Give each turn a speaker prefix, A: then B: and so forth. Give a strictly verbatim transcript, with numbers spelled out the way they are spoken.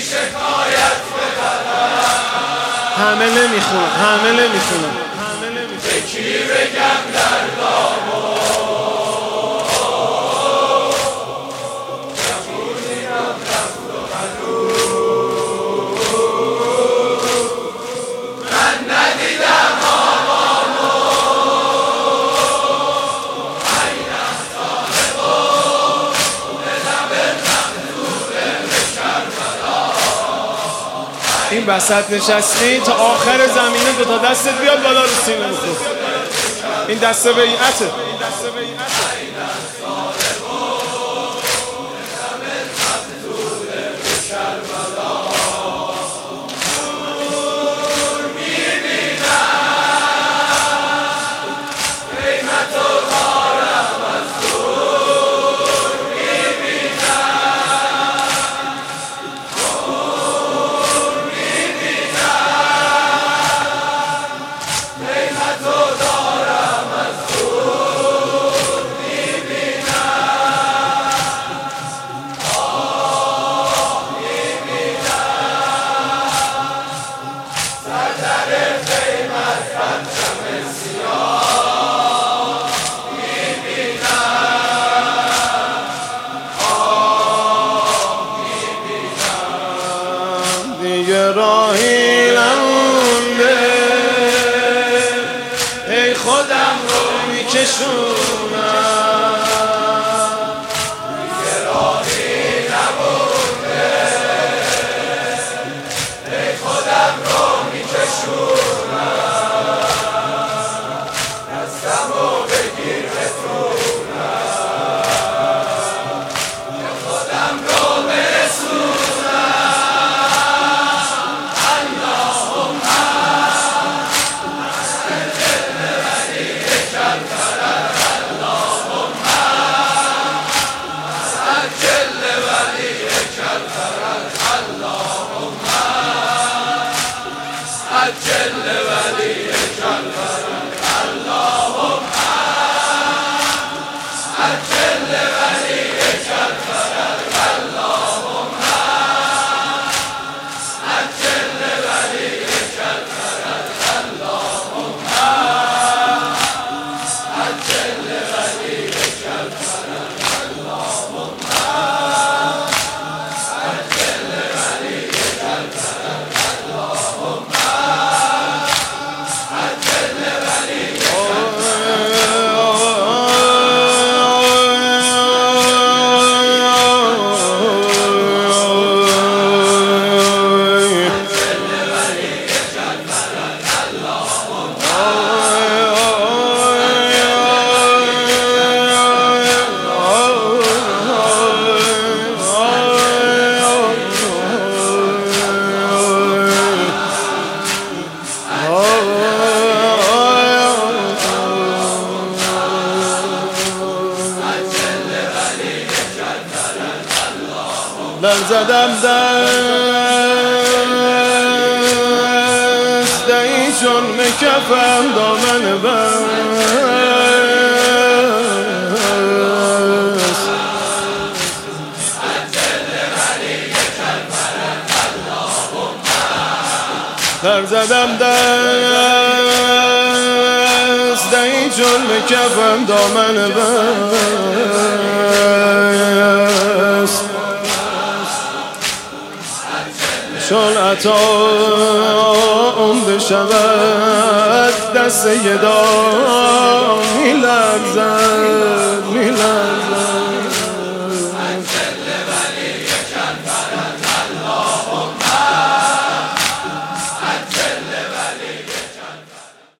A: همه نمیخونن همه نمیخونن
B: به کی بگم دردامو جمونیم رفت و هنوز من ندیدم آقامو عینم صاحبو به لب مخلوق به کربلا.
A: این وسط نشستی تا آخر زمینه دو تا دستت بیاد بالا رو سینه بخور. این دسته بیعته. دیگه راهی نمونده ای خودم رو میکشونم
B: دیگه راهی نمونده ای خودم رو میکشونم دستمو بگیر بتونم که خودم رو برسونم. عجل وليك الفرج اللهم عجل وليك الفرج اللهم عجل وليك الفرج اللهم عجل وليك الفرج اللهم عجل وليك الفرج اللهم
A: در زدم دست دهی چون مکفم دامن بست در زدم دست دهی چون مکفم دامن بست چون عطا اون بشود دست یه دام میلرزد میلرزد